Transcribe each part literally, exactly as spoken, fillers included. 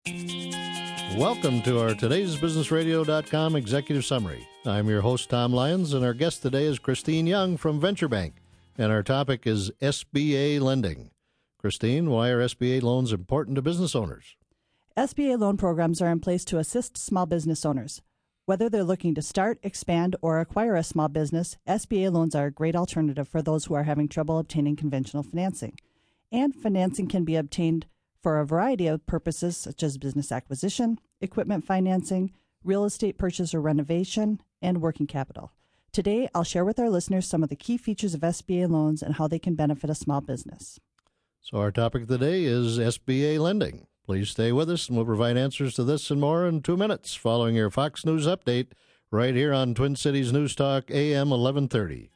Welcome to our today's business radio dot com executive summary. I'm your host, Tom Lyons, and our guest today is Christine Young from Venture Bank, and our topic is S B A lending. Christine, why are S B A loans important to business owners? S B A loan programs are in place to assist small business owners. Whether they're looking to start, expand, or acquire a small business, S B A loans are a great alternative for those who are having trouble obtaining conventional financing. And financing can be obtained for a variety of purposes, such as business acquisition, equipment financing, real estate purchase or renovation, and working capital. Today, I'll share with our listeners some of the key features of S B A loans and how they can benefit a small business. So our topic of the day is S B A lending. Please stay with us, and we'll provide answers to this and more in two minutes following your Fox News update right here on Twin Cities News Talk, A M eleven thirty.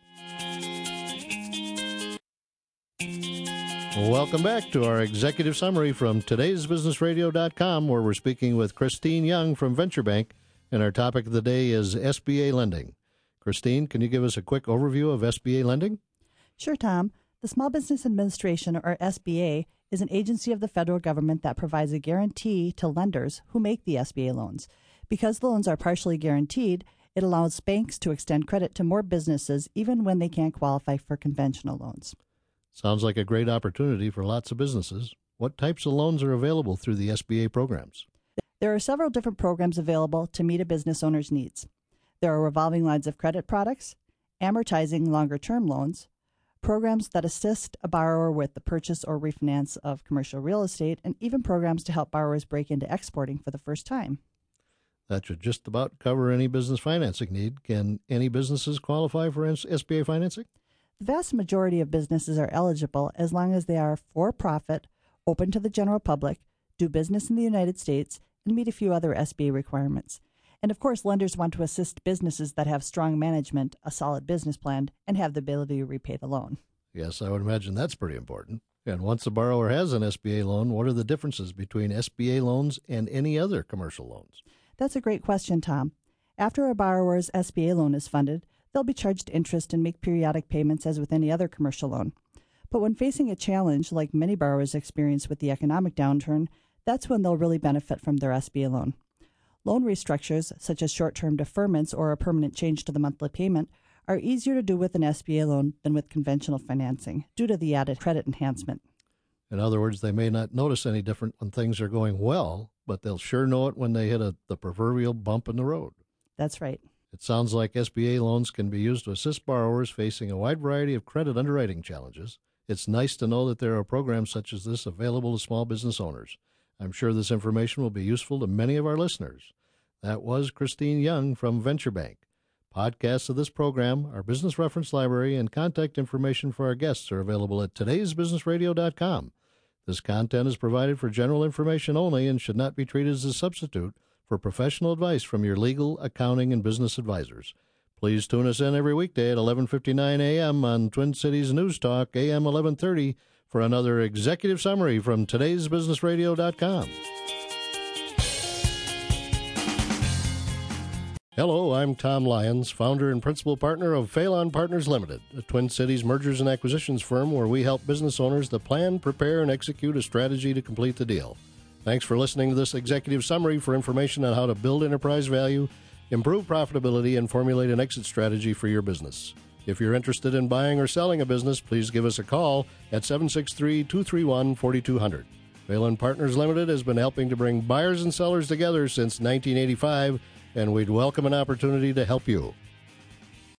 Welcome back to our executive summary from today's business radio dot com, where we're speaking with Christine Young from Venture Bank, and our topic of the day is S B A lending. Christine, can you give us a quick overview of S B A lending? Sure, Tom. The Small Business Administration, or S B A, is an agency of the federal government that provides a guarantee to lenders who make the S B A loans. Because the loans are partially guaranteed, it allows banks to extend credit to more businesses even when they can't qualify for conventional loans. Sounds like a great opportunity for lots of businesses. What types of loans are available through the S B A programs? There are several different programs available to meet a business owner's needs. There are revolving lines of credit products, amortizing longer-term loans, programs that assist a borrower with the purchase or refinance of commercial real estate, and even programs to help borrowers break into exporting for the first time. That should just about cover any business financing need. Can any businesses qualify for S B A financing? The vast majority of businesses are eligible as long as they are for-profit, open to the general public, do business in the United States, and meet a few other S B A requirements. And of course, lenders want to assist businesses that have strong management, a solid business plan, and have the ability to repay the loan. Yes, I would imagine that's pretty important. And once a borrower has an S B A loan, what are the differences between S B A loans and any other commercial loans? That's a great question, Tom. After a borrower's S B A loan is funded, they'll be charged interest and make periodic payments as with any other commercial loan. But when facing a challenge, like many borrowers experience with the economic downturn, that's when they'll really benefit from their S B A loan. Loan restructures, such as short-term deferments or a permanent change to the monthly payment, are easier to do with an S B A loan than with conventional financing due to the added credit enhancement. In other words, they may not notice any different when things are going well, but they'll sure know it when they hit a, the proverbial bump in the road. That's right. It sounds like S B A loans can be used to assist borrowers facing a wide variety of credit underwriting challenges. It's nice to know that there are programs such as this available to small business owners. I'm sure this information will be useful to many of our listeners. That was Christine Young from Venture Bank. Podcasts of this program, our business reference library, and contact information for our guests are available at todays business radio dot com. This content is provided for general information only and should not be treated as a substitute for professional advice from your legal, accounting, and business advisors. Please tune us in every weekday at eleven fifty-nine a.m. on Twin Cities News Talk, A M eleven thirty, for another executive summary from todays business radio dot com. Hello, I'm Tom Lyons, founder and principal partner of Phelan Partners Limited, a Twin Cities mergers and acquisitions firm where we help business owners to plan, prepare, and execute a strategy to complete the deal. Thanks for listening to this executive summary. For information on how to build enterprise value, improve profitability, and formulate an exit strategy for your business. If you're interested in buying or selling a business, please give us a call at seven six three, two three one, four two zero zero. Phelan Partners Limited has been helping to bring buyers and sellers together since nineteen eighty-five, and we'd welcome an opportunity to help you.